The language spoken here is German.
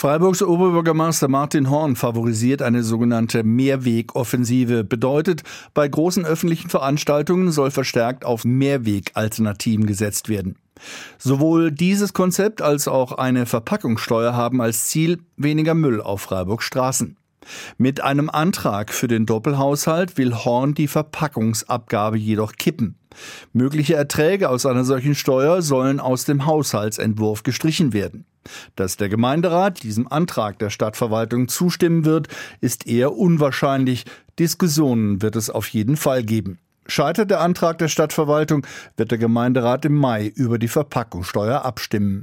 Freiburgs Oberbürgermeister Martin Horn favorisiert eine sogenannte Mehrwegoffensive. Bedeutet, bei großen öffentlichen Veranstaltungen soll verstärkt auf Mehrwegalternativen gesetzt werden. Sowohl dieses Konzept als auch eine Verpackungssteuer haben als Ziel weniger Müll auf Freiburgs Straßen. Mit einem Antrag für den Doppelhaushalt will Horn die Verpackungsabgabe jedoch kippen. Mögliche Erträge aus einer solchen Steuer sollen aus dem Haushaltsentwurf gestrichen werden. Dass der Gemeinderat diesem Antrag der Stadtverwaltung zustimmen wird, ist eher unwahrscheinlich. Diskussionen wird es auf jeden Fall geben. Scheitert der Antrag der Stadtverwaltung, wird der Gemeinderat im Mai über die Verpackungssteuer abstimmen.